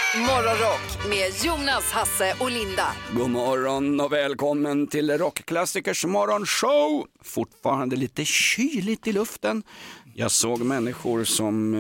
Morgonrock med Jonas, Hasse och Linda. God morgon och välkommen till Rockklassikers morgonshow. Fortfarande lite kyligt i luften. Jag såg människor som,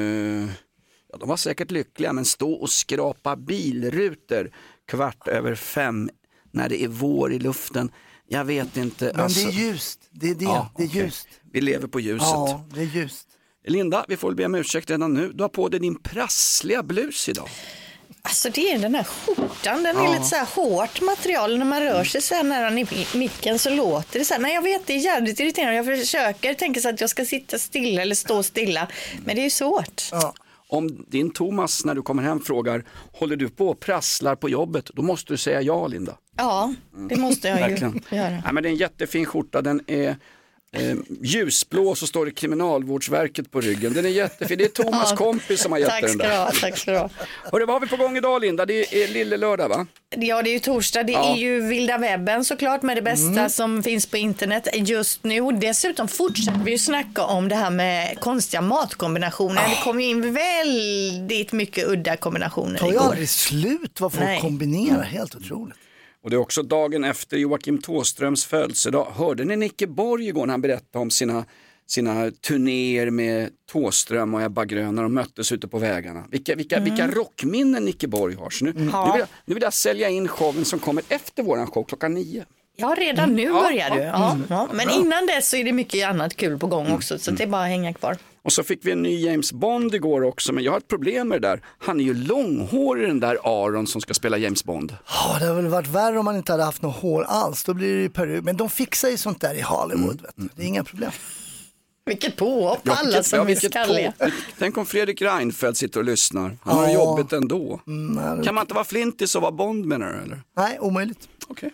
de var säkert lyckliga, men stå och skrapa bilrutor 5:15 när det är vår i luften. Jag vet inte. Men det är ljust, det är det, det är ljust. Vi lever på ljuset. Ja, det är ljust. Linda, vi får be om ursäkt redan nu. Du har på dig din prassliga blus idag. Alltså det är den här skjortan, den är lite så här hårt material. När man rör sig så här nära micken så låter det så här. Nej, jag vet, det är jävligt irriterande. Jag försöker tänka så att jag ska sitta stilla eller stå stilla. Men det är ju svårt. Ja. Om din Thomas när du kommer hem frågar, håller du på och prasslar på jobbet? Då måste du säga ja, Linda. Ja, det måste jag ju Verkligen. göra. Nej, men det är en jättefin skjorta, den är ljusblå, så står det Kriminalvårdsverket på ryggen. Den är jättefin, det är Thomas kompis som har gett den där. Tack ska du ha. Och vad har vi på gång idag, Linda? Det är lille lördag, va? Ja, det är ju torsdag. Det är ju vilda webben såklart, med det bästa som finns på internet just nu. Och dessutom fortsätter vi ju snacka om det här med konstiga matkombinationer. Det kom ju in väldigt mycket udda kombinationer Det tar ju igår. aldrig slut vad folk kombinerar, helt otroligt. Och det är också dagen efter Joakim Thåströms födelsedag. Hörde ni Nicke Borg igår när han berättade om sina turnéer med Thåström och Ebba Grön när de möttes ute på vägarna? Vilka rockminnen Nicke Borg har. Så nu vill jag sälja in showen som kommer efter våran show klockan 9. Ja, redan nu börjar du. Ja. Men innan dess så är det mycket annat kul på gång också, så det är bara att hänga kvar. Och så fick vi en ny James Bond igår också, men jag har ett problem med det där. Han är ju långhårig, den där Aaron som ska spela James Bond. Ja, det hade väl varit värre om man inte hade haft något hår alls. Då blir det ju peruk. Men de fixar ju sånt där i Hollywood, vet du. Det är inga problem. Vilket påhopp, alla som är skalliga. Tänk om Fredrik Reinfeldt sitter och lyssnar. Han har jobbet ändå. Kan man inte vara flintis och vara Bond, menar du, eller? Nej, omöjligt. Okej.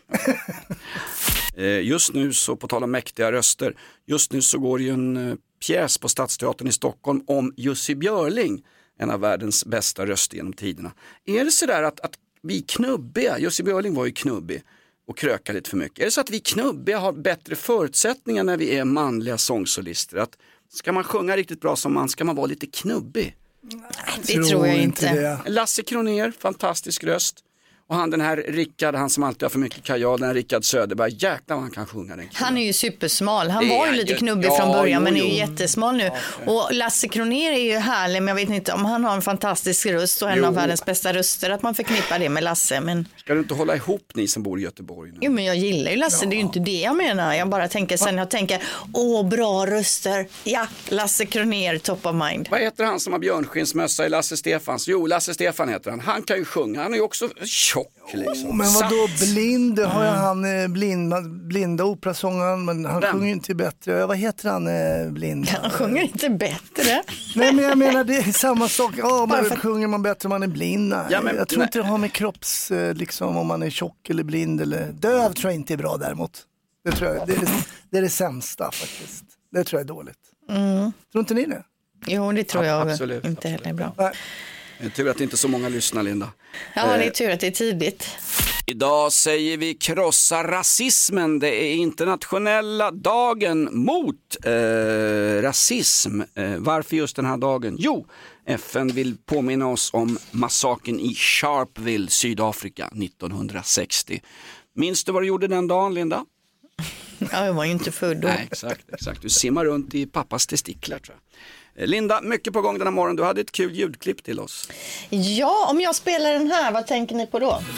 Just nu, så på tal om mäktiga röster, just nu så går ju en pjäs på Stadsteatern i Stockholm om Jussi Björling, en av världens bästa röster genom tiderna. Är det så där att vi knubbiga, Jussi Björling var ju knubbig och krökar lite för mycket. Är det så att vi knubbiga har bättre förutsättningar när vi är manliga sångsolister? Att ska man sjunga riktigt bra som man, ska man vara lite knubbig? Det tror jag inte. Lasse Kronér, fantastisk röst. Och han den här Rickard, han som alltid har för mycket kajal, den här Rickard Söderberg, jäklar vad han kan sjunga den. Han är ju supersmal, han var ju lite knubbig från början, men är ju jättesmal nu. Och Lasse Kronér är ju härlig, men jag vet inte om han har en fantastisk röst och en av världens bästa röster, att man förknippar det med Lasse. Men... Ska du inte hålla ihop ni som bor i Göteborg nu? Jo, men jag gillar ju Lasse, det är ju inte det jag menar. Jag bara tänker sen, jag tänker, bra röster. Ja, Lasse Kronér, top of mind. Vad heter han som har björnskinsmössa i Lasse Stefans? Jo, Lasse Stefan heter han. Han kan ju sjunga, han är ju också tjock liksom. Men vadå, blind, har jag han blinda operasångaren, men han sjunger inte bättre. Vad heter han blind? Han sjunger inte bättre. Nej, men jag menar, det är samma sak. Men sjunger man bättre om man är blind? Ja, men, jag tror inte det har med kropps, liksom, om man är tjock eller blind eller döv, tror jag inte är bra däremot. Det tror jag, det är det sämsta faktiskt. Det tror jag är dåligt. Tror inte ni det? Jo, det tror jag absolut, inte heller är bra. Nej. Det är tur att inte så många lyssnar, Linda. Ja, det är tur att det är tidigt. Idag säger vi krossa rasismen. Det är internationella dagen mot rasism. Varför just den här dagen? Jo, FN vill påminna oss om massakern i Sharpeville, Sydafrika 1960. Minns du vad du gjorde den dagen, Linda? Ja, jag var ju inte född då. Nej, exakt. Du simmar runt i pappas testiklar, tror jag. Linda, mycket på gång den här morgonen. Du hade ett kul ljudklipp till oss. Ja, om jag spelar den här, vad tänker ni på då?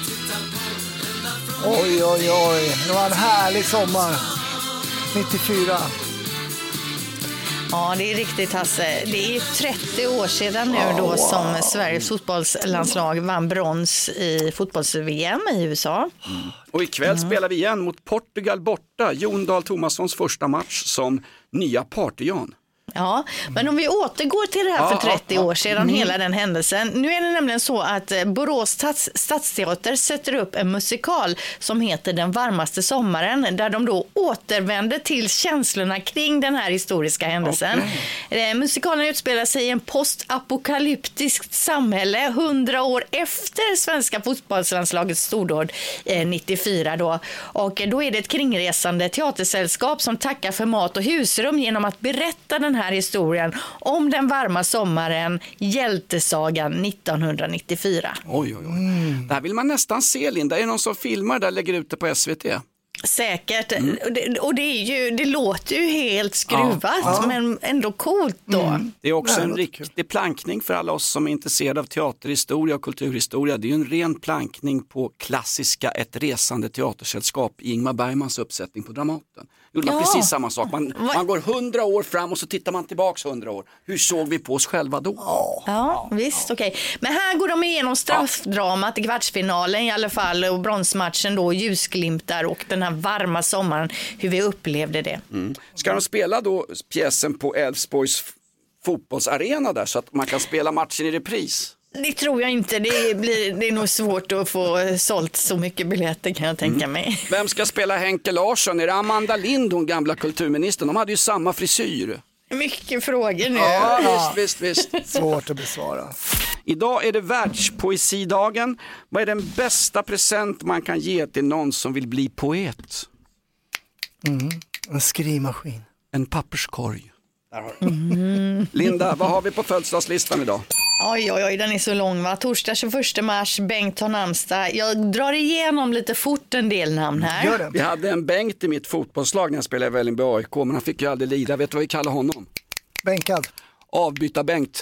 Oj, det var en härlig sommar 94. Ja, det är riktigt, Hasse. Det är 30 år sedan nu då som Sveriges fotbollslandslag vann brons i fotbolls-VM i USA. Och ikväll spelar vi igen mot Portugal borta. Jon Dahl Tomassons första match som nya party-Jan. Ja, men om vi återgår till det här för 30 år sedan, hela den händelsen. Nu är det nämligen så att Borås stadsteater sätter upp en musikal som heter Den varmaste sommaren, där de då återvänder till känslorna kring den här historiska händelsen. Musikalen utspelar sig i en postapokalyptiskt samhälle 100 år efter svenska fotbollslandslagets stordåd 94 då. Och då är det ett kringresande teatersällskap som tackar för mat och husrum genom att berätta den här här historien om den varma sommaren, hjältesagan 1994. Oj. Det här vill man nästan se, Linda. Är det någon som filmar där och lägger ut det på SVT? Säkert. Och det låter ju helt skruvat, men ändå coolt då. Det är också en riktig plankning för alla oss som är intresserade av teaterhistoria och kulturhistoria. Det är ju en ren plankning på klassiska Ett resande teatersällskap i Ingmar Bergmans uppsättning på Dramaten. Gjorde man precis samma sak. Man går 100 år fram och så tittar man tillbaks 100 år. Hur såg vi på oss själva då? Ja, visst, okej. Men här går de igenom straffdramat i kvartsfinalen i alla fall, och bronsmatchen då, ljusglimtar och den här varma sommaren, hur vi upplevde det. Ska de spela då pjäsen på Älvsborgs fotbollsarena där så att man kan spela matchen i repris? Det tror jag inte. Det är nog svårt att få sålt så mycket biljetter, kan jag tänka mig. Vem ska spela Henke Larsson? Är det Amanda Lind, hon gamla kulturministern? De hade ju samma frisyr. Mycket frågor nu. Ja, visst. Svårt att besvara. Idag är det världspoesidagen. Vad är den bästa present man kan ge till någon som vill bli poet? En skrivmaskin. En papperskorg. Där har du. Linda, vad har vi på födelsedagslistan idag? Oj, den är så lång, va? Torsdag 21 mars, Bengt har namnsdag. Jag drar igenom lite fort en del namn här. Gör det. Vi hade en Bengt i mitt fotbollslag när jag spelade i Vällingby AIK, men han fick ju aldrig lida. Vet du vad vi kallar honom? Bänkad. Avbyta Bengt.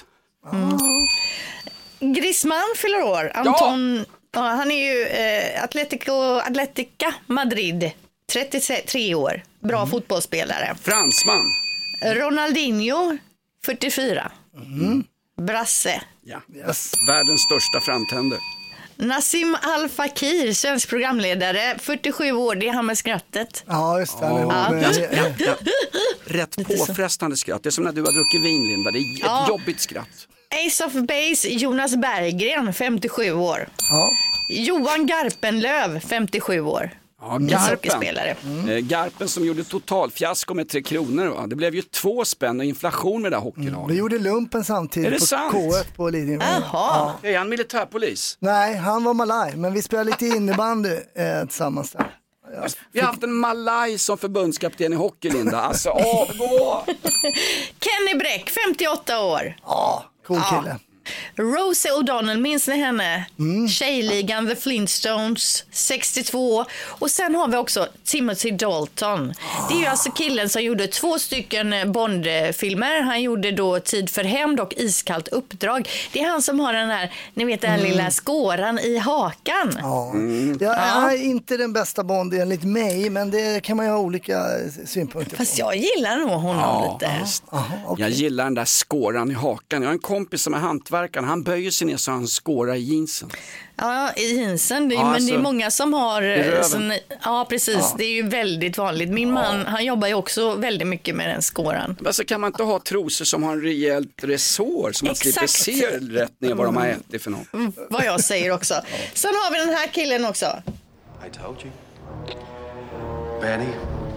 Griezmann fyller år. Anton, han är ju Atletica Madrid, 33 år. Bra fotbollsspelare. Fransman. Ronaldinho, 44. Brasse. Ja. Yes. Världens största framtänder. Nassim Al Fakir, svensk programledare, 47 år, det är han med skrattet. Ja, just det. Rätt påfrestande skratt. Det är som när du har druckit vin, Linda. Det är ett jobbigt skratt. Ace of Base, Jonas Berggren, 57 år. Ja. Johan Garpenlöv, 57 år. Ja, Garpen som gjorde totalfiasko med 3 kronor. Va? Det blev ju 2 spänn och inflation med det där hockeylaget. Vi gjorde lumpen samtidigt på sant? KF på Lidingö. Jaha. Är han militärpolis? Nej, han var malaj, men vi spelade lite innebandy tillsammans där. Vi har haft en malaj som förbundskapten i hockey, Linda. Alltså, avgå! Kenny Bräck, 58 år. Ja, cool kille. Rosie O'Donnell, minns ni henne? Tjejligan The Flintstones, 62. Och sen har vi också Timothy Dalton. Det är ju alltså killen som gjorde 2 stycken Bond-filmer. Han gjorde då Tid för hämnd och Iskallt uppdrag. Det är han som har den här, ni vet, den här lilla skåran i hakan. Jag är inte den bästa Bond enligt mig, men det kan man ju ha olika synpunkter Fast på. jag gillar nog honom lite. Okay. Jag gillar den där skåran i hakan. Jag har en kompis som är hantverkare. Han böjer sig ner så han skårar i jeansen. Ja, i jeansen. Men alltså, det är många som har... Ja, precis. Ja. Det är ju väldigt vanligt. Min man, han jobbar ju också väldigt mycket med den skåran. Alltså kan man inte ha trosor som har en rejält resår som man slipper se rätt ner vad de har ätit för något? Vad jag säger också. Sen har vi den här killen också. I told you. Benny.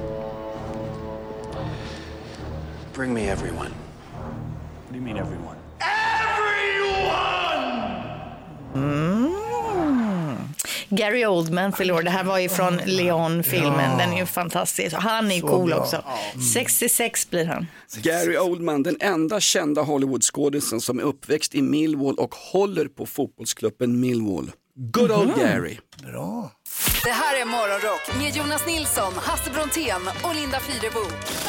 Bring me everyone. What do you mean everyone? Gary Oldman fyller. Det här var ju från Leon-filmen. Den är ju fantastisk. Han är ju cool bra. Också. 66 blir han. Gary Oldman, den enda kända Hollywood-skådisen som är uppväxt i Millwall och håller på fotbollsklubben Millwall. Good old Gary. Bra. Det här är Morgonrock med Jonas Nilsson, Hasse Brontén och Linda Fyrebo.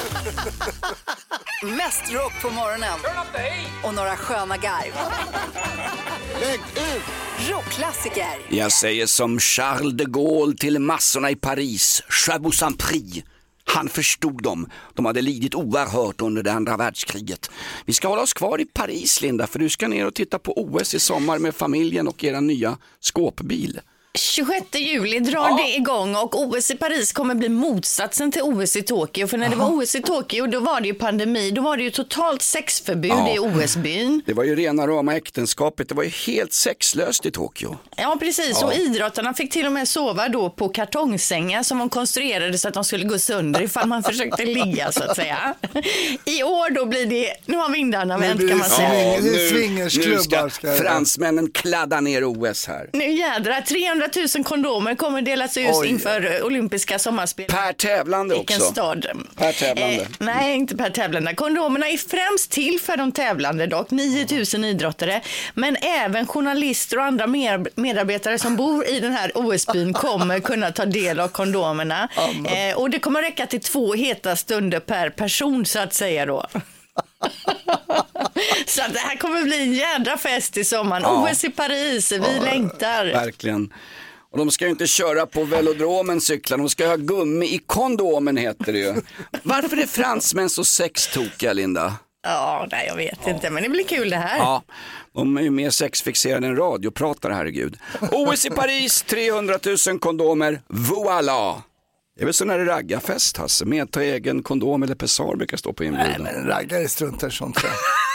Mest rock på morgonen. Och några sköna garv. Lägg ut! Rockklassiker. Jag säger som Charles de Gaulle till massorna i Paris. Chabot Saint-Prix. Han förstod dem. De hade lidit oerhört under det andra världskriget. Vi ska hålla oss kvar i Paris, Linda, för du ska ner och titta på OS i sommar med familjen och era nya skåpbil. 26 juli drar det igång och OS i Paris kommer bli motsatsen till OS i Tokyo. För när det var OS i Tokyo, då var det ju pandemi. Då var det ju totalt sexförbud i OS-byn. Det var ju rena rama äktenskapet. Det var ju helt sexlöst i Tokyo. Ja, precis. Och idrottarna fick till och med sova då på kartongsängar som de konstruerade så att de skulle gå sönder ifall man försökte ligga, så att säga. I år då blir det... Nu har vindarna vänt, kan man säga. Nu ska fransmännen kladda ner OS här. Nu jädrar, 000 kondomer kommer delas ut inför olympiska sommarspel. Per tävlande också. Vilken stad? Per tävlande. Nej, inte per tävlande. Kondomerna är främst till för de tävlande dock, 9 000 idrottare. Men även journalister och andra medarbetare som bor i den här OS-byn kommer kunna ta del av kondomerna. Och det kommer räcka till 2 heta stunder per person så att säga då. Så det här kommer bli en jädra fest i sommaren. OS i Paris, vi längtar. Verkligen. Och de ska ju inte köra på velodromen cyklar, de ska ha gummi i kondomen heter det ju. Varför är fransmän så sextokiga, Linda? Ja, nej, jag vet inte, men det blir kul det här. Ja, de är ju mer sexfixerade än radiopratare, herregud. OS i Paris, 300 000 kondomer, voilà! Det är väl sån här raggarfest, Hasse, med ta egen kondom eller pessar brukar stå på inbjudan. Nej, men raggare struntar sånt där.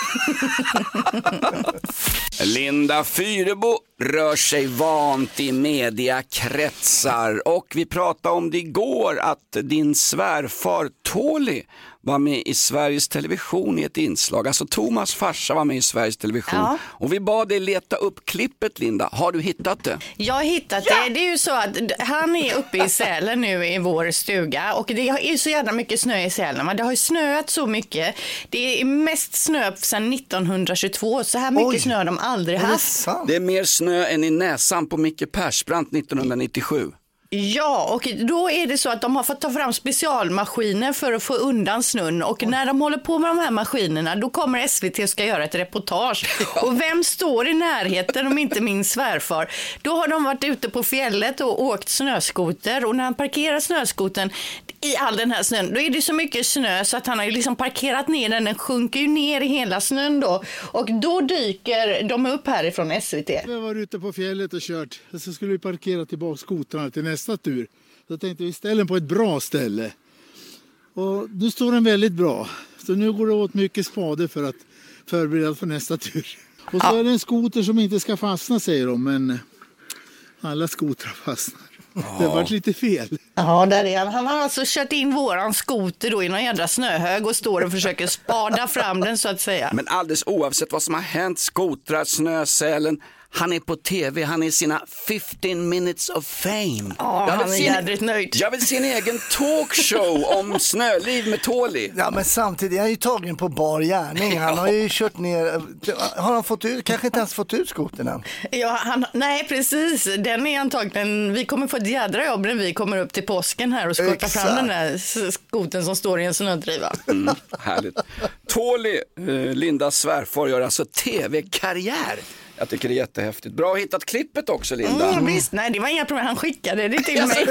Linda Fyrebo rör sig vant i mediakretsar och vi pratade om det igår att din svärfar Tåli var med i Sveriges Television i ett inslag. Alltså Thomas farsa var med i Sveriges Television. Ja. Och vi bad dig leta upp klippet, Linda. Har du hittat det? Jag har hittat det. Det är ju så att han är uppe i Sälen nu i vår stuga. Och det är så jävla mycket snö i Sälen. Men det har ju snöat så mycket. Det är mest snö sedan 1922. Så här mycket snö har de aldrig haft. Det är mer snö än i näsan på Micke Persbrandt 1997. Ja, och då är det så att de har fått ta fram specialmaskiner för att få undan snön. Och när de håller på med de här maskinerna, då kommer SVT och ska göra ett reportage. Och vem står i närheten om inte min svärfar? Då har de varit ute på fjället och åkt snöskoter. Och när han parkerar snöskoten i all den här snön, då är det så mycket snö så att han har ju liksom parkerat ner den. Den sjunker ju ner i hela snön då. Och då dyker de upp härifrån SVT. Jag var ute på fjället och kört. Och så skulle vi parkera tillbaka skotrarna till nästa tur. Så tänkte vi ställa den på ett bra ställe. Och nu står den väldigt bra. Så nu går det åt mycket spade för att förbereda för nästa tur. Och så är det en skoter som inte ska fastna, säger de. Men alla skotrar fastnar. Det har varit lite fel. Ja, där är han. Han har alltså kört in våran skoter då i någon jädra snöhög och står och försöker spada fram den så att säga. Men alldeles oavsett vad som har hänt, skotrar, snösälen, han är på tv, han är sina 15 minutes of fame. Ja, han är jädrigt nöjd. Jag vill se en egen talkshow om snöliv med Tåli. Ja, men samtidigt är han ju tagen på bar gärning. Han har ju kört ner, har han fått ut, kanske inte ens fått ut skoten än? Ja, nej precis, den är antagligen, vi kommer få ett jädra jobb när vi kommer upp till påsken här och skottar fram den där skoten som står i en snödriva. Härligt. Tåli, Lindas svärfar, gör alltså tv-karriär. Jag tycker det är jättehäftigt. Bra hittat klippet också, Linda. Visst, nej det var inga problem, han skickade det till mig.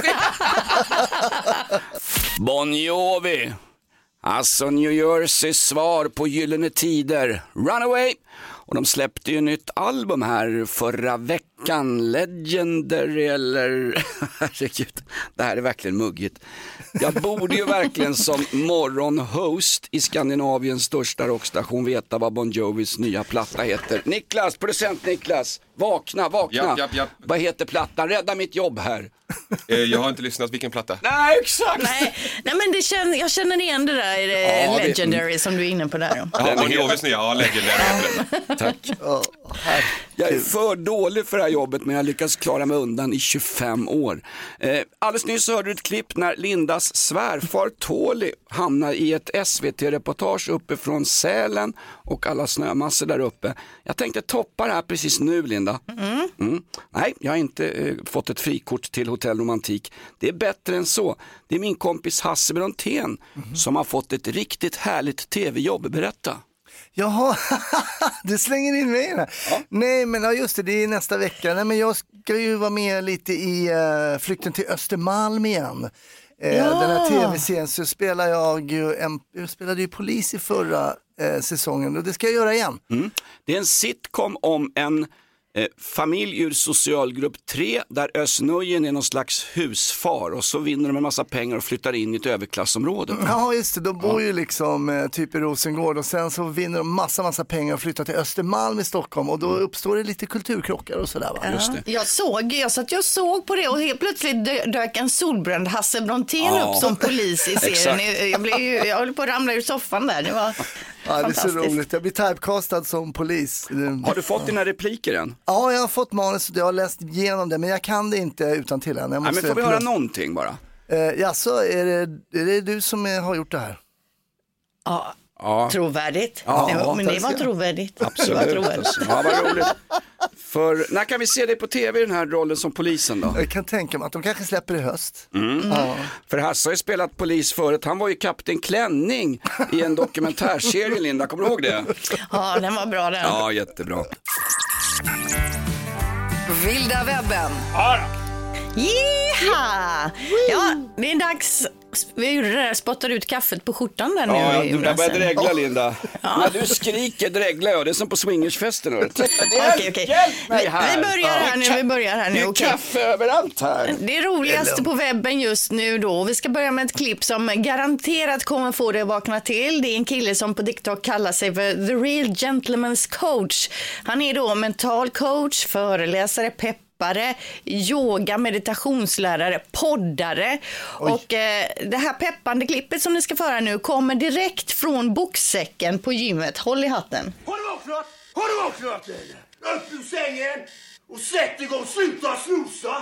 Bon Jovi. Alltså New Jerseys svar på Gyllene Tider. Runaway. Och de släppte ju nytt album här förra veckan. Legendary eller... Herregud, det här är verkligen muggigt. Jag borde ju verkligen som morgonhost i Skandinaviens största rockstation veta vad Bon Jovis nya platta heter. Niklas, producent Niklas, vakna. Ja. Vad heter plattan? Rädda mitt jobb här. Jag har inte lyssnat, vilken platta? Nej, exakt. Nej men jag känner igen det där Legendary som du är inne på där. Ja, Bon Jovis nya, Legendary. Tack. Jag är för dålig för det här jobbet, men jag lyckas klara mig undan i 25 år. Alldeles nyss hörde du ett klipp när Lindas svärfar Tåli hamnar i ett SVT-reportage uppe från Sälen och alla snömassor där uppe. Jag tänkte toppa det här precis nu, Linda. Nej, jag har inte fått ett frikort till Hotell Romantik. Det är bättre än så. Det är min kompis Hasse Brontén som har fått ett riktigt härligt tv-jobb. Berätta. Jaha, du slänger in mig här. Ja. Nej, men just det är nästa vecka. Nej, men jag ska ju vara med lite i Flykten till Östermalm igen. Den här tv-serien så spelar jag spelade ju polis i förra säsongen och det ska jag göra igen. Det är en sitcom om en familj ur socialgrupp 3 där Ösnöjen är någon slags husfar och så vinner de en massa pengar och flyttar in i ett överklassområde. Ja just det, de bor ju liksom typ i Rosengård och sen så vinner de massa pengar och flyttar till Östermalm i Stockholm och då uppstår det lite kulturkrockar och sådär va? Just det. Jag såg på det och helt plötsligt dök en solbränd Hasse Brontén upp som polis i serien. Jag höll på att ramla ur soffan där. Det var Ja, det är så roligt. Jag blir typecastad som polis. Har du fått dina repliker än? Ja, jag har fått manus och jag har läst igenom det, men jag kan det inte utan till än. Men får vi höra någonting bara? Jaså, är det du som har gjort det här? Ja, trovärdigt. Ja, men det var trovärdigt. Absolut. Det var trovärdigt. Ja, vad roligt. För när kan vi se dig på tv i den här rollen som polisen då? Jag kan tänka mig att de kanske släpper i höst. Ja. För Hasse har ju spelat polis förut. Han var ju kapten Klänning i en dokumentärserie, Linda. Kommer du ihåg det? Ja, den var bra den. Ja, jättebra. Vilda webben. Jiha! Ja, det är dags. Vi spottar ut kaffet på skjortan där nu. Ja, du börjar dregla, Linda. När du skriker dreglar jag. Det är som på swingersfesten. Okej. Hjälp mig här. Vi börjar här nu. Det är kaffe överallt här. Det roligaste på webben just nu då. Vi ska börja med ett klipp som garanterat kommer få dig att vakna till. Det är en kille som på TikTok kallar sig för The Real Gentleman's Coach. Han är då mental coach, föreläsare, yoga, meditationslärare, poddare. Och det här peppande klippet som ni ska föra nu kommer direkt från boxsäcken på gymmet. Håll i hatten. Har du vaknat? Upp ur sängen och sätt igång, sluta snosa.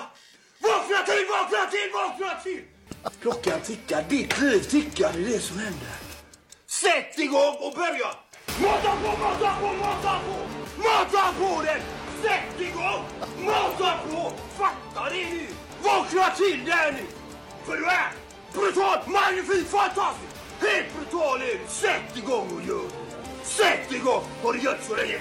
Vakna till. Klockan tickar, ditt liv tickar, det är det som händer. Sätt igång och börja. Mata på den. Sätt igång! Mata på! Fatta det nu! Vakna till där nu! För du är brutalt, magnifik, fantastisk! Helt brutal är du! Sätt igång och gör det! Sätt igång! Har du gjort så länge?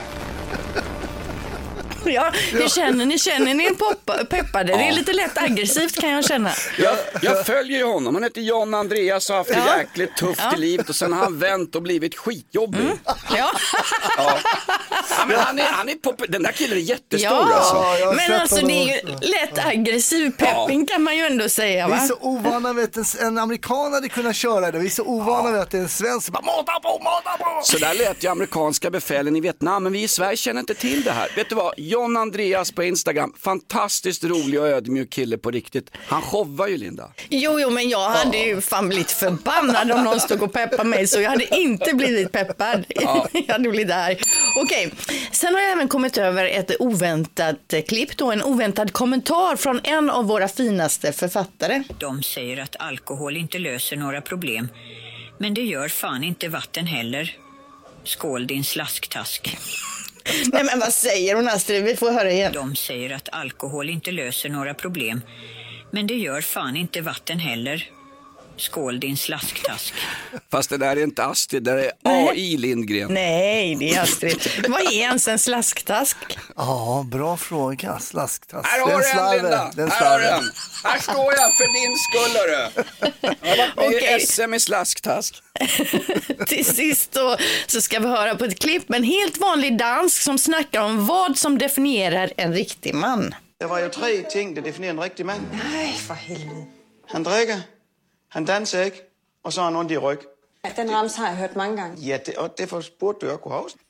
Ja, hur känner ni? Känner ni en peppade? Det är lite lätt aggressivt kan jag känna. Jag följer ju honom. Han heter John Andreas och har haft det jäkligt tufft i livet. Och sen har han vänt och blivit skitjobbig. Ja, men han är den där killen är jättestor alltså. Men alltså det är ju lätt aggressiv pepping kan man ju ändå säga, va? Vi är så ovana vid att en amerikan hade kunnat köra det. Vi är så ovana vid att det är en svensk bara mata på. Så där lät ju amerikanska befälen i Vietnam. Men vi i Sverige känner inte till det här. Vet du vad? John Andreas på Instagram, fantastiskt rolig och ödmjuk kille på riktigt. Han showar ju, Linda. Jo, men jag hade ju fan blivit förbannad om någon stod och peppade mig, så jag hade inte blivit peppad. Jag hade blivit där. Okej, sen har jag även kommit över ett oväntat klipp då, en oväntad kommentar från en av våra finaste författare. De säger att alkohol inte löser några problem, men det gör fan inte vatten heller. Skål din slasktask. Nej, men vad säger hon, Astrid? Vi får höra igen. De säger att alkohol inte löser några problem, men det gör fan inte vatten heller. Skål din slasktask. Fast det där är inte Astrid, det är AI Lindgren. Nej, det är Astrid. Vad är ens en slasktask? Ja, bra fråga. Slasktask. Här har du en, Linda. Här har du en. Här står jag för din skull, hörru. Jag har varit SM i slasktask. Till sist då, så ska vi höra på ett klipp med en helt vanlig dansk som snackar om vad som definierar en riktig man. Det var ju 3 ting, der definerer en rigtig mand. Nej, for helvede. Han drikker, han danser ikke, og så har han ondt i ryg. Den rams har jeg hørt mange gange. Ja, derfor spurgte du, jeg kunne huske.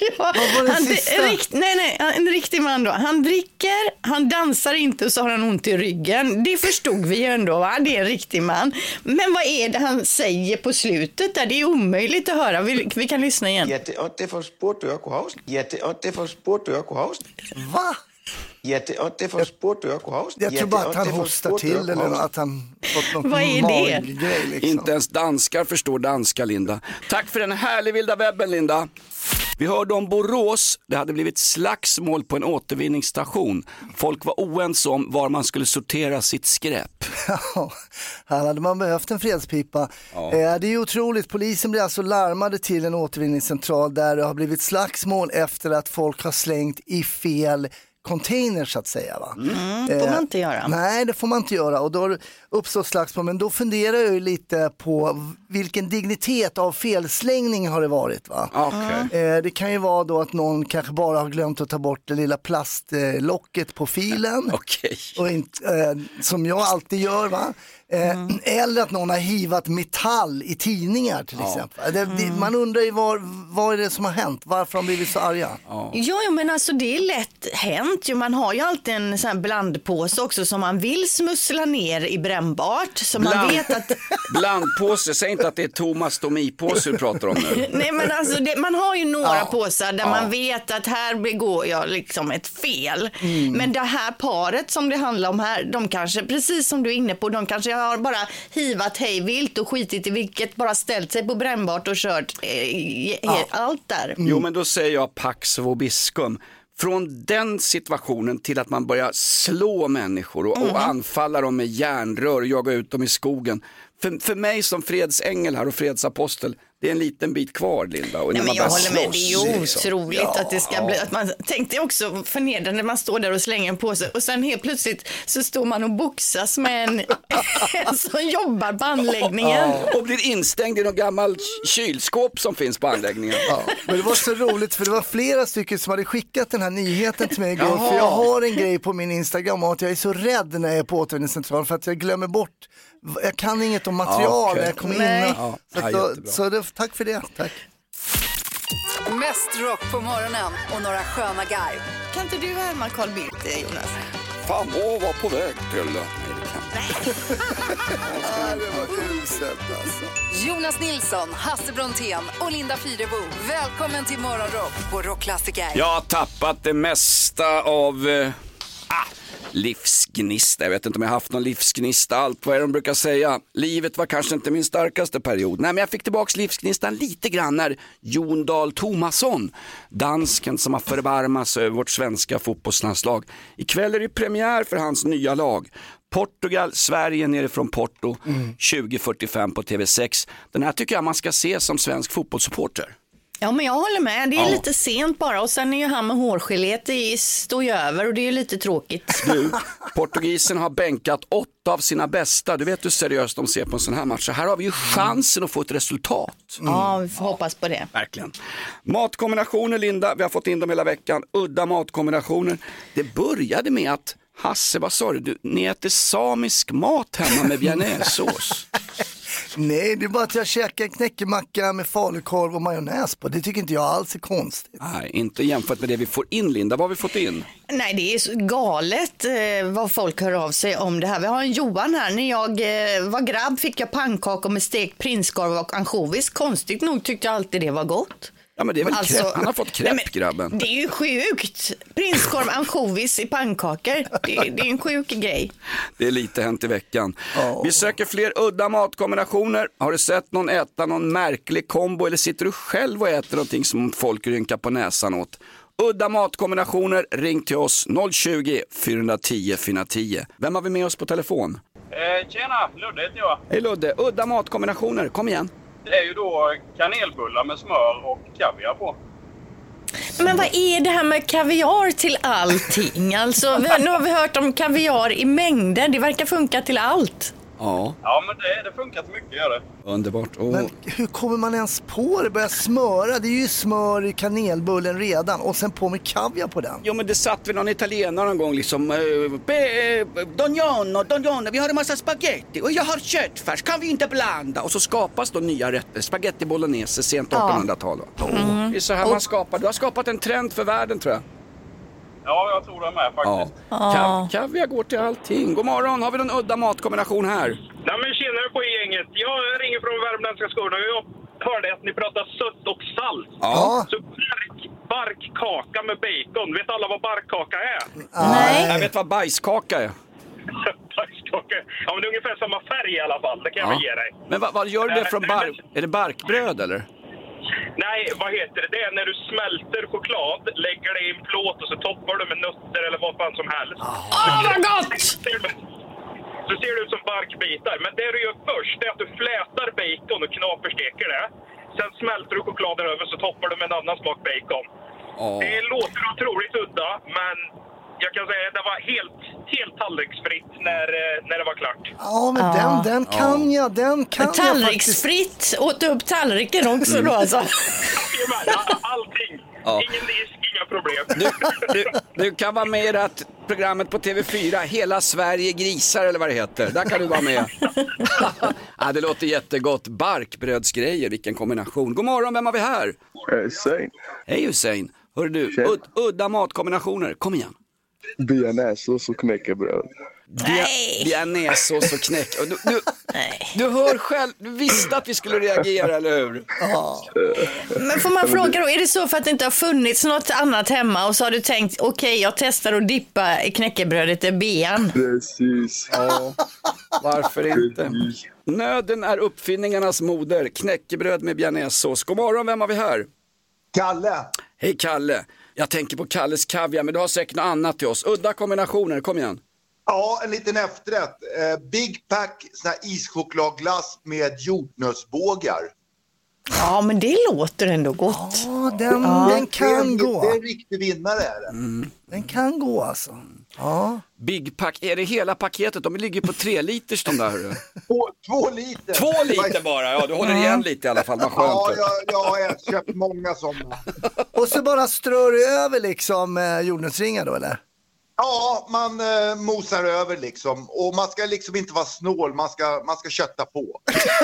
En riktig man då. Han dricker, han dansar inte och så har han ont i ryggen. Det förstod vi ju ändå, va? Det är en riktig man. Men vad är det han säger på slutet där? Det är omöjligt att höra. Vi kan lyssna igen. Ja, derfor spurgte du, jeg kunne huske. Ja, derfor spurgte du, jeg kunne huske. Va? Ja, derfor spurgte du, jeg kunne huske. Jag tror bara att han hostar till eller att han fått något vad är det? Grej, liksom. Inte ens danskar förstår danska, Linda. Tack för den härliga vilda webben, Linda. Vi hörde om Borås. Det hade blivit slagsmål på en återvinningsstation. Folk var oense om var man skulle sortera sitt skräp. Ja, här hade man behövt en fredspipa. Det är ju otroligt. Polisen blir alltså larmade till en återvinningscentral där det har blivit slagsmål efter att folk har slängt i fel container så att säga, va? Får man inte göra. Nej, det får man inte göra och då uppstår slagsmål. Men då funderar jag ju lite på vilken dignitet av felslängning har det varit, va? Okay. Det kan ju vara då att någon kanske bara har glömt att ta bort det lilla plastlocket på filen. Okay. Och inte, som jag alltid gör, va? Eller att någon har hivat metall i tidningar till exempel. Man undrar ju vad är det som har hänt? Varför har de blivit så arga? Ja, men alltså det är lätt hänt sent ju. Man har ju alltid en sån här blandpåse också som man vill smussla ner i brännbart. Så man vet att... Blandpåse, säg inte att det är Thomas Tomipåse du pratar om nu. Nej, men alltså man har ju några påsar där man vet att här begår jag liksom ett fel. Men det här paret som det handlar om här, de kanske, precis som du är inne på, de kanske har bara hivat hej vilt och skitit i vilket, bara ställt sig på brännbart och kört allt där. Jo, men då säger jag pax vobiscum. Från den situationen till att man börjar slå människor och anfalla dem med järnrör och jaga ut dem i skogen. För mig som fredsängel här och fredsapostel, det är en liten bit kvar, Linda. Och nej, men jag håller med, det är ju liksom. otroligt att det ska bli, att man tänkte också förnedrande när man står där och slänger en påse och sen helt plötsligt så står man och boxas med en som jobbar på anläggningen. Och blir instängd i någon gammal kylskåp som finns på anläggningen. Men det var så roligt för det var flera stycken som hade skickat den här nyheten till mig igår. För jag har en grej på min Instagram om att jag är så rädd när jag är på återvinningscentralen för att jag glömmer bort. Jag kan inget om material när jag kommer in. Tack för det. Tack. Mest rock på morgonen och några sköna guy. Kan inte du härma Carl Bildt, Jonas? Fan, var på väg till. Det var uselt alltså. Jonas Nilsson, Hasse Brontén och Linda Fyrebo. Välkommen till Morgonrock på Rockklassiker. Jag har tappat det mesta av livsgnista. Jag vet inte om jag har haft någon livsgnista. Allt vad de brukar säga. Livet var kanske inte min starkaste period. Nej, men jag fick tillbaka livsgnistan lite grann när Jon Dahl Tomasson, dansken som har förbarmats över vårt svenska fotbollslandslag. Ikväll är det premiär för hans nya lag. Portugal, Sverige nerifrån Porto 2045 på TV6. Den här tycker jag man ska se som svensk fotbollssupporter. Ja, men jag håller med. Det är lite sent bara och sen är ju han med hårgelet står ju över och det är ju lite tråkigt. Du, portugisen har bänkat 8 av sina bästa. Du vet hur seriöst de ser på en sån här match. Så här har vi ju chansen att få ett resultat. Ja, vi får hoppas på det. Verkligen. Matkombinationer, Linda. Vi har fått in dem hela veckan. Udda matkombinationer. Det började med att Hasse, vad sa du? Ni äter samisk mat hemma med bearnaisesås. Nej, det är bara att jag käkar knäckemacka med falukorv och majonnäs på. Det tycker inte jag alls är konstigt. Nej, inte jämfört med det vi får in, Linda. Vad har vi fått in? Nej, det är så galet vad folk hör av sig om det här. Vi har en Johan här. När jag var grabb fick jag pannkakor med stekt prinskorv och ansjovis. Konstigt nog tyckte jag alltid det var gott. Ja, men det är väl krepp. Han har fått krepp, grabben. Det är ju sjukt. Prinskorv, ansjovis i pannkakor. Det är en sjuk grej. Det är lite hänt i veckan. Vi söker fler udda matkombinationer. Har du sett någon äta någon märklig kombo eller sitter du själv och äter någonting som folk rynkar på näsan åt? Udda matkombinationer, ring till oss 020 410 410. Vem har vi med oss på telefon? Tjena, Ludde heter jag. Hej Ludde, udda matkombinationer, kom igen. Det är ju då kanelbullar med smör och kaviar på. Men vad är det här med kaviar till allting? Alltså, nu har vi hört om kaviar i mängder. Det verkar funka till allt. Ja, men det funkar till mycket, gör det. Underbart. Men hur kommer man ens på det? Börja smöra? Det är ju smör i kanelbullen redan och sen på med kaviar på den. Jo, men det satt väl någon italienare någon gång liksom. Donjano, vi har en massa spaghetti och jag har köttfärs, kan vi inte blanda? Och så skapas då nya rätter, spaghetti bolognese sent 1800-tal. Det är så här man skapar. Du har skapat en trend för världen, tror jag. Ja, jag tror det med faktiskt. Kaviar går till allting. God morgon, har vi någon udda matkombination här? Nej, men tjenare på gänget. Jag ringer från Värmländska skolan och jag hörde att ni pratar sött och salt. Ja. Så barkkaka med bacon. Vet alla vad barkkaka är? Nej. Jag vet vad bajskaka är. Bajskaka? Ja, men det är ungefär samma färg i alla fall. Det kan jag väl ge dig. Men vad gör du det från bark? Är det barkbröd eller? Nej, vad heter det? Det är när du smälter choklad, lägger det i en plåt och så toppar du med nötter eller vad fan som helst. Vad gott! Så ser det ut som barkbitar. Men det du gör först är att du flätar bacon och knapersteker det. Sen smälter du chokladen över så toppar du med en annan smak bacon. Det låter otroligt udda, men jag kan säga att det var helt tallriksfritt när det var klart. Ja, men den kan jag. Den kan tallriksfritt? Åt du upp tallriken också då alltså? Allting. Ingen risk, inga problem. Du kan vara med i det programmet på TV4, Hela Sverige grisar eller vad det heter. Där kan du vara med. Det låter jättegott. Barkbrödsgrejer, vilken kombination. God morgon, vem har vi här? Hussein. Hej Hussein. Hör du, udda matkombinationer, kom igen. Bearnaisesås och knäckebröd. Bearnaisesås och knäck. Du hör själv, du visste att vi skulle reagera, eller hur? Ja. Men får man fråga då, är det så för att det inte har funnits något annat hemma och så har du tänkt, okej, jag testar att dippa knäckebrödet i bean? Precis. Ja, varför inte? Nöden är uppfinningarnas moder. Knäckebröd med bearnaisesås. God morgon, vem har vi här? Kalle. Hej Kalle. Jag tänker på Kalles kaviar, men du har säkert något annat till oss. Udda kombinationer, kom igen. Ja, en liten efterrätt. Big Pack sån här ischokladglass med jordnötsbågar. Ja, men det låter ändå gott. Ja, den kan gå. Det är en riktig vinnare är det. Den kan gå alltså. Ja. Big Pack, är det hela paketet? De ligger på 3 liters de där, hörru. 2 liter. 2 liter bara, ja, du håller igen lite i alla fall. Vad skönt. Ja, jag har köpt många sådana. Och så bara strör du över liksom jordnötsringar då, eller? Ja, man mosar över liksom. Och man ska liksom inte vara snål, man ska kötta på.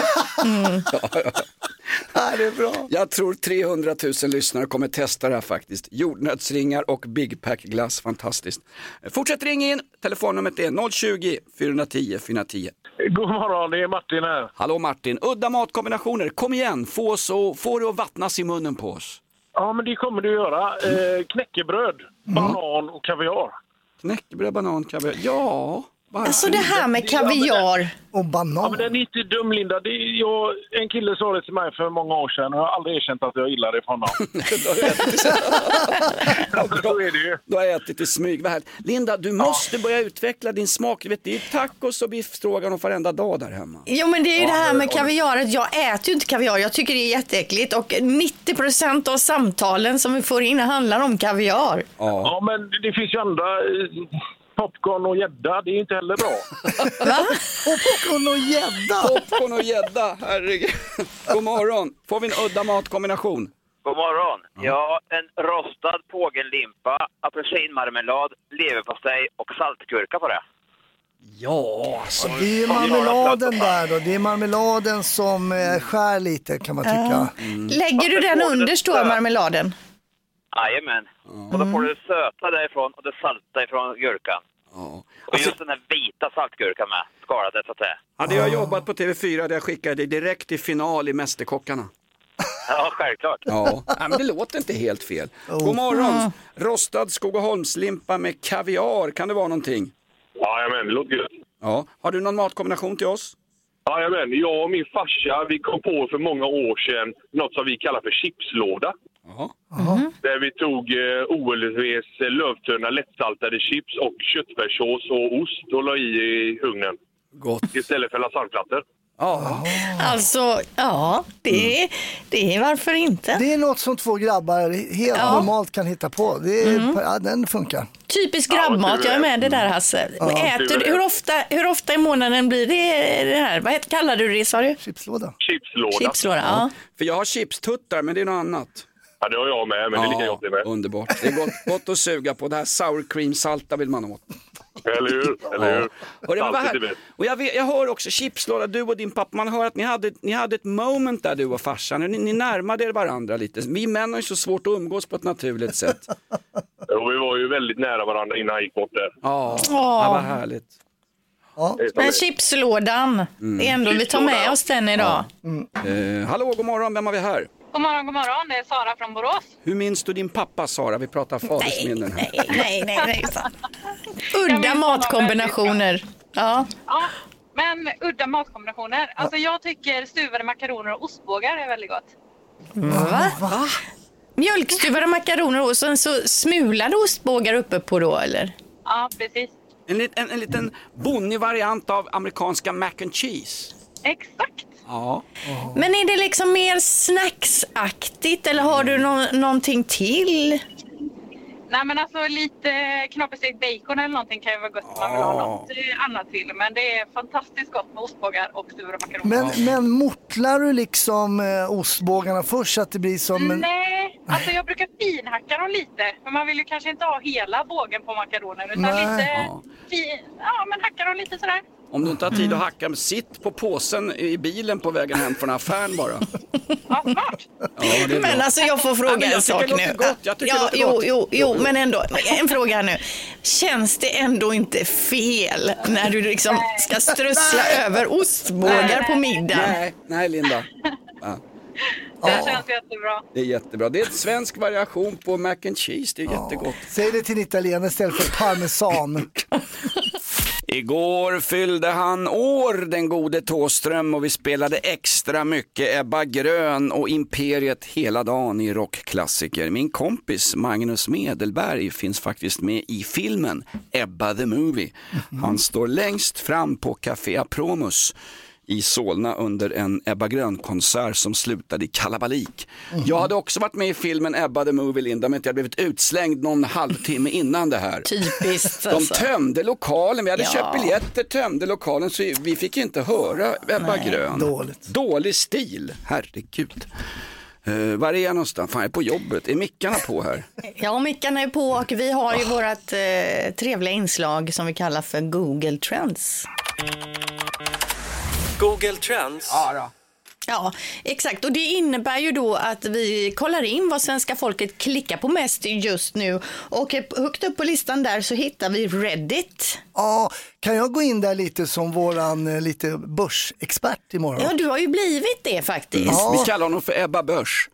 Ja, det är bra. Jag tror 300 000 lyssnare kommer testa det här faktiskt. Jordnötsringar och Big Pack glass, fantastiskt. Fortsätt ringa in, telefonnumret är 020 410 410. God morgon, det är Martin här. Hallå Martin, udda matkombinationer, kom igen, få det att vattnas i munnen på oss. Ja, men det kommer du göra. Knäckebröd, banan och kaviar. Knäckebröd, banan, kaviar, ja... Alltså det här med kaviar och banan. Ja, men den är inte dum, Linda. En kille sa det till mig för många år sedan och jag har aldrig erkänt att jag gillar det från honom. Så är det ju. Du har ätit i smyg. Linda, du måste börja utveckla din smak. Du vet, det är tacos och biffstroganoff varenda dag där hemma. Jo, men det är ju det här med kaviaret. Jag äter ju inte kaviar. Jag tycker det är jätteäckligt. Och 90% av samtalen som vi får in handlar om kaviar. Ja, men det finns ju andra... Popcorn och gädda, det är inte heller bra. Va? Popcorn och gädda? Popcorn och gädda, herregud. God morgon. Får vi en udda matkombination? God morgon. Ja, en rostad pågellimpa, apelsinmarmelad, leverpastej och saltgurka på det. Ja, alltså. Det är marmeladen där då. Det är marmeladen som skär lite, kan man tycka. Lägger du den underst då, marmeladen? Jajamän. Och då får du söta därifrån och det salta ifrån gurkan. Och just den här vita saltgurkan med, skalade så att säga. Hade jag jobbat på TV4 där jag skickade dig direkt till final i Mästerkockarna. Ja, självklart. Ja, men det låter inte helt fel. God morgon. Rostad Skogaholmslimpa med kaviar, kan det vara någonting? Jajamän, det låter gött. Ja, har du någon matkombination till oss? Jajamän, jag och min farsa, vi kom på för många år sedan något som vi kallar för chipslåda. Där vi tog OLVs lövtunna lättsaltade chips och köttfärssås och ost och la i ugnen. Gott. Istället för lasagneplattor. Alltså, ja, det är varför inte? Det är något som 2 grabbar helt normalt kan hitta på. Det är, den funkar. Typisk grabbmat, jag är med det där, Hasse. Hur ofta i månaden blir det här? Vad kallar du det, sa du? Chipslåda. Chipslåda, ja. För jag har chipstuttar, men det är något annat. Ja, det har jag med, men det är lika gott det med. Underbart. Det är gott att suga på. Det här sour cream salta vill man åt. Eller hur? Och jag hör också chipslåda, du och din pappa, man hör att ni hade ett moment där, du och farsan. Ni närmade er varandra lite. Vi män har ju så svårt att umgås på ett naturligt sätt. Och vi var ju väldigt nära varandra innan jag gick bort där. Ja, vad härligt. Men chipslådan, det är ändå, vi tar med oss den idag. Hallå, god morgon, vem har vi här? God morgon, det är Sara från Borås. Hur minns du din pappa, Sara? Vi pratar fadersminnen här. Nej. Udda matkombinationer. Ja, men udda matkombinationer. Alltså jag tycker stuvade makaroner och ostbågar är väldigt gott. Va? Mjölkstuvade makaroner och så smulade ostbågar uppe på då, eller? Ja, precis. En liten bonnig variant av amerikanska mac and cheese. Exakt. Ja. Men är det liksom mer snacksaktigt eller har du någonting till? Nej, men alltså lite knaperstekt bacon eller någonting kan ju vara gott om man vill ha något annat till. Men det är fantastiskt gott med ostbågar och stuvade makaroner. Men mortlar du liksom ostbågarna först så att det blir som en... Nej, alltså jag brukar finhacka dem lite. För man vill ju kanske inte ha hela bågen på makaroner utan lite men hacka dem lite sådär. Om du inte har tid att hacka, sitt på påsen i bilen på vägen hem från affären bara. Ja, smart. Ja, Men alltså jag får fråga en sak nu. Jo, men ändå, en fråga här nu. Känns det ändå inte fel när du liksom ska strössla över ostbågar på middagen? Nej Linda. Ja. Det känns jättebra. Det är jättebra. Det är en svensk variation på mac and cheese. Det är jättegott. Säg det till en italienare istället för parmesan. Igår fyllde han år, den gode Thåström, och vi spelade extra mycket Ebba Grön och Imperiet hela dagen i rockklassiker. Min kompis Magnus Medelberg finns faktiskt med i filmen Ebba the Movie. Han står längst fram på Café Apromus i Solna under en Ebba Grön-konsert som slutade i kalabalik. Jag hade också varit med i filmen Ebba the Movie, Linda, men jag hade blivit utslängd någon halvtimme innan det här. Typiskt. De tömde lokalen, vi hade köpt biljetter, tömde lokalen, så vi fick inte höra Ebba Grön. Dålig stil, herregud. Var är jag någonstans? Fan, jag är på jobbet. Är mickarna på här? Ja, mickarna är på och vi har ju vårt trevliga inslag som vi kallar för Google Trends. Google Trends? Ja, exakt. Och det innebär ju då att vi kollar in vad svenska folket klickar på mest just nu. Och högt upp på listan där så hittar vi Reddit. Ja, kan jag gå in där lite som våran lite börsexpert imorgon? Ja, du har ju blivit det faktiskt. Ja. Vi kallar honom för Ebba Börs.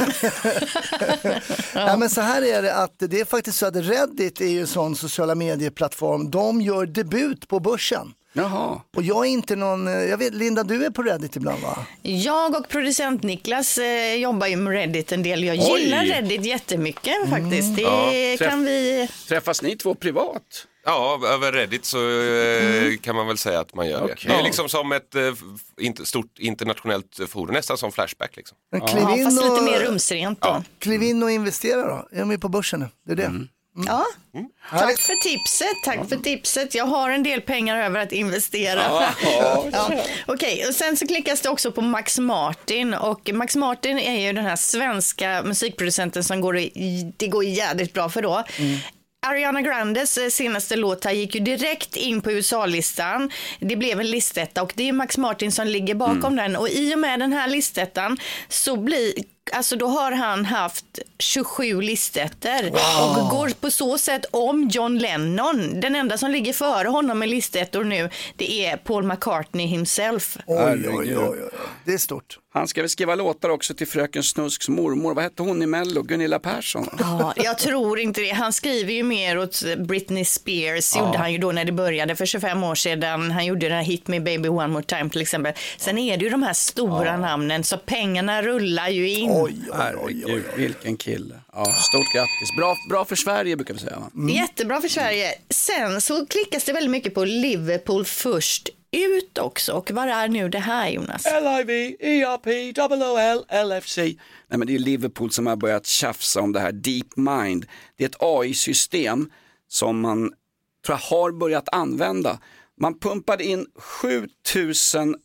Ja, men så här är det att det är faktiskt så att Reddit är ju en sån sociala medieplattform. De gör debut på börsen. Jaha. Och jag är inte någon, jag vet Linda, du är på Reddit ibland va? Jag och producent Niklas jobbar ju med Reddit en del. Jag gillar Reddit jättemycket faktiskt. Det kan vi... Träffas ni två privat? Ja, över Reddit så kan man väl säga att man gör det. Det är liksom som ett stort internationellt forum, nästan som Flashback liksom. Fast lite mer rumsrent då. Kliv in och investera då. Jag är med på börsen nu, det är det. Ja, tack för tipset. Jag har en del pengar över att investera. Okej, och sen så klickas det också på Max Martin. Och Max Martin är ju den här svenska musikproducenten som det går jävligt bra för då. Ariana Grandes senaste låt här gick ju direkt in på USA-listan. Det blev en listetta och det är Max Martin som ligger bakom den. Och i och med den här listettan så då har han haft 27 listettor och går på så sätt om John Lennon. Den enda som ligger före honom med listettor nu, det är Paul McCartney himself. Oj. Det är stort. Han ska väl skriva låtar också till Fröken Snusks mormor. Vad hette hon i Mello? Gunilla Persson? Ja, jag tror inte det. Han skriver ju mer åt Britney Spears. Gjorde han ju då när det började för 25 år sedan. Han gjorde den här Hit Me Baby One More Time till exempel. Sen är det ju de här stora namnen så pengarna rullar ju in. Oj, vilken kille. Ja, stort grattis. Bra för Sverige brukar vi säga. Jättebra för Sverige. Sen så klickas det väldigt mycket på Liverpool först ut också. Och vad är nu det här, Jonas? LIVERPOOLLFC. Nej, men det är Liverpool som har börjat tjafsa om det här DeepMind. Det är ett AI-system som man tror jag har börjat använda. Man pumpade in 7000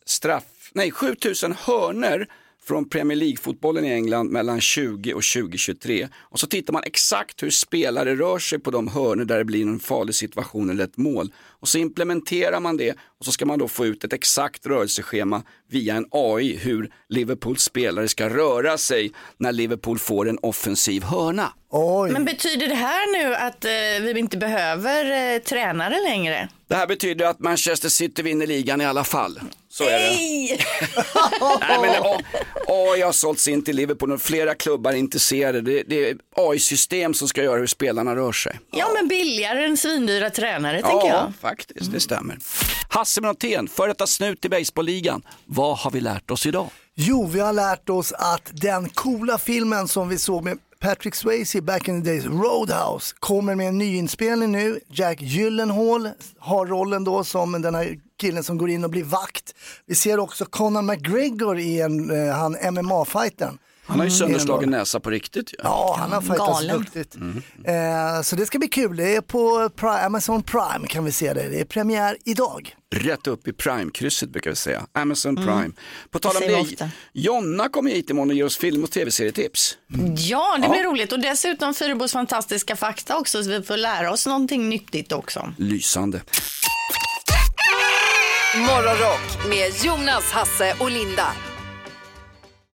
hörnor från Premier League-fotbollen i England mellan 20 och 2023. Och så tittar man exakt hur spelare rör sig på de hörnor där det blir en farlig situation eller ett mål. Och så implementerar man det och så ska man då få ut ett exakt rörelseschema via en AI hur Liverpools spelare ska röra sig när Liverpool får en offensiv hörna. Men betyder det här nu att vi inte behöver tränare längre? Det här betyder att Manchester City vinner ligan i alla fall. Så är det. Nej, men AI har sålts in till Liverpool och flera klubbar är intresserade. Det är AI-system som ska göra hur spelarna rör sig. Ja, men billigare än svindyra tränare, tänker jag. Ja, faktiskt, det stämmer. Hasse Brontén, för detta snut i baseballligan. Vad har vi lärt oss idag? Jo, vi har lärt oss att den coola filmen som vi såg med Patrick Swayze back in the days, Roadhouse, kommer med en nyinspelning nu. Jack Gyllenhaal har rollen då som den här killen som går in och blir vakt. Vi ser också Conor McGregor i han MMA-fighten. Han har ju sönderslagen näsa på riktigt. Ja, han har fightats duktigt. Så det ska bli kul. Det är på Amazon Prime kan vi se det. Det är premiär idag. Rätt upp i Prime-krysset brukar vi säga. Amazon Prime. På tal om det, Jonna kommer hit imorgon och ger oss film- och tv-serietips. Ja, det blir roligt. Och dessutom Fyrebos fantastiska fakta också. Så vi får lära oss någonting nyttigt också. Lysande. Morgonrock med Jonas, Hasse och Linda.